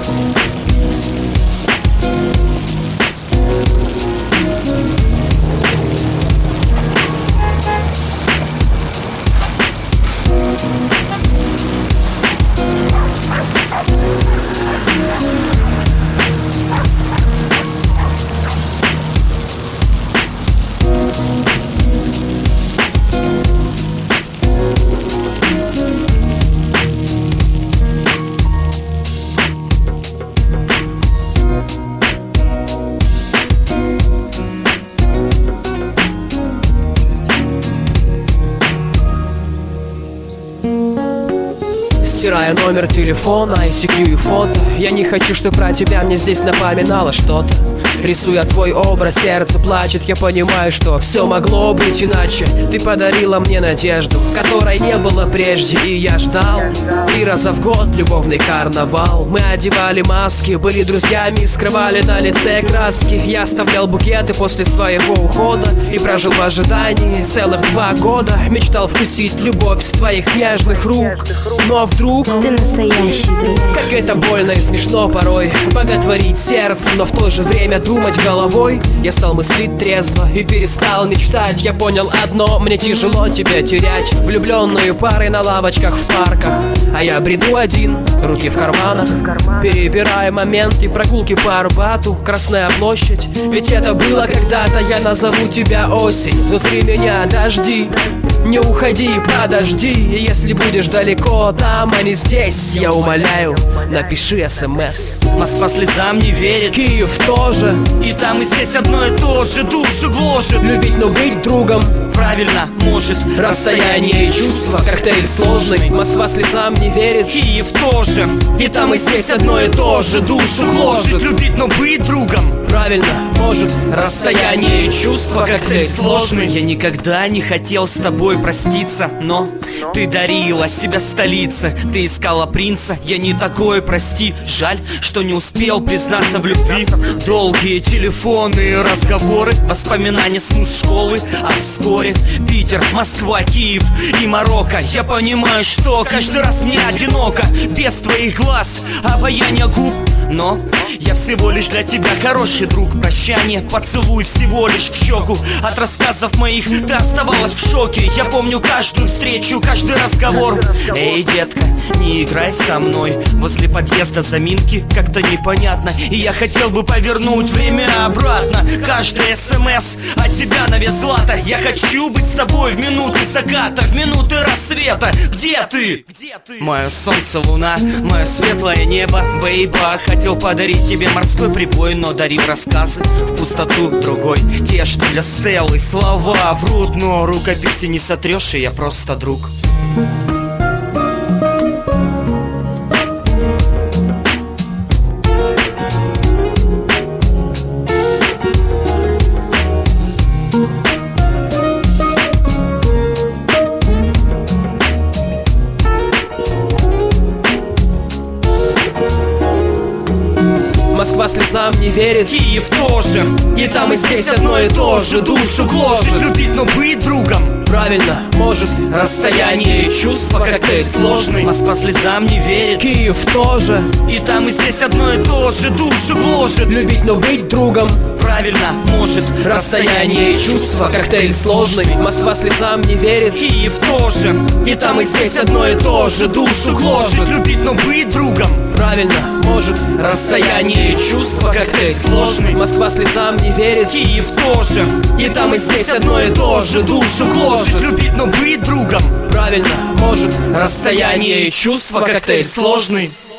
Стирая номер телефона, ICQ и фото. Я не хочу, чтобы про тебя мне здесь напоминало что-то. Рисуя твой образ, сердце плачет. Я понимаю, что все могло быть иначе. Ты подарила мне надежду, которой не было прежде, и я ждал. 3 раза в год любовный карнавал. Мы одевали маски, были друзьями, скрывали на лице краски. Я оставлял букеты после своего ухода и прожил в ожидании целых 2 года. Мечтал вкусить любовь с твоих нежных рук. Но вдруг ты настоящий друг. Как это больно и смешно порой боготворить сердце, но в то же время думать головой. Я стал мыслить трезво и перестал мечтать. Я понял одно, мне тяжело тебя терять. Влюбленную парой на лавочках в парках, а я бреду один, руки в карманах, перебирая моменты прогулки по Арбату, Красная площадь. Ведь это было когда-то, я назову тебя осень. Внутри меня дожди, не уходи, подожди. И если будешь далеко там, а не здесь, я умоляю, напиши СМС. Москва слезам не верит, Киев тоже. и там и здесь одно и то же, душу гложет. Любить, но быть другом, Правильно, может, расстояние и чувства, коктейль сложный. Москва слезам не верит, Киев тоже, и там и здесь одно и то же, душу гложет. Любить, но быть другом, правильно, может, расстояние и чувства, коктейль сложный. Я никогда не хотел с тобой проститься, но ты дарила себя столице. Ты искала принца, я не такой, прости. Жаль, что не успел признаться в любви. Долгие телефонные разговоры, воспоминания с школы, а вскоре Питер, Москва, Киев и Марокко. Я понимаю, что каждый раз мне одиноко без твоих глаз, обаяние губ. Но я всего лишь для тебя хороший друг. Прощание, поцелуй всего лишь в щеку. От рассказов моих ты оставалась в шоке. Я помню каждую встречу, каждый разговор. Эй, детка, не играй со мной. Возле подъезда заминки как-то непонятно, и я хотел бы повернуть время обратно. Каждый СМС от тебя на вес злата. Я хочу быть с тобой в минуты заката, в минуты рассвета. Где ты? Где ты? Мое солнце, луна, мое светлое небо. Бейба, хотел подарить тебе морской прибой, но дарил рассказы в пустоту другой. Те, что для Стеллы, слова врут, но рукописи не сотрешь, и я просто друг. Москва слезам не верит, Киев тоже, и там и здесь одно и то же, душу гложет. Любить, но быть другом, правильно, может, расстояние и чувства, коктейль сложный. Москва слезам не верит, Киев тоже, и там и здесь одно и то же, душу гложет. любить, но быть другом, правильно, может, расстояние и чувства, коктейль сложный. Москва слезам не верит, Киев тоже, и там и здесь одно и то же, душу гложет. Любить, но быть другом, правильно, может, расстояние и чувства, коктейль сложный. Москва слезам не верит, Киев тоже, и там и здесь одно и то же, душу гложет. Любить, но быть другом, правильно, может, расстояние и чувства, коктейль сложный.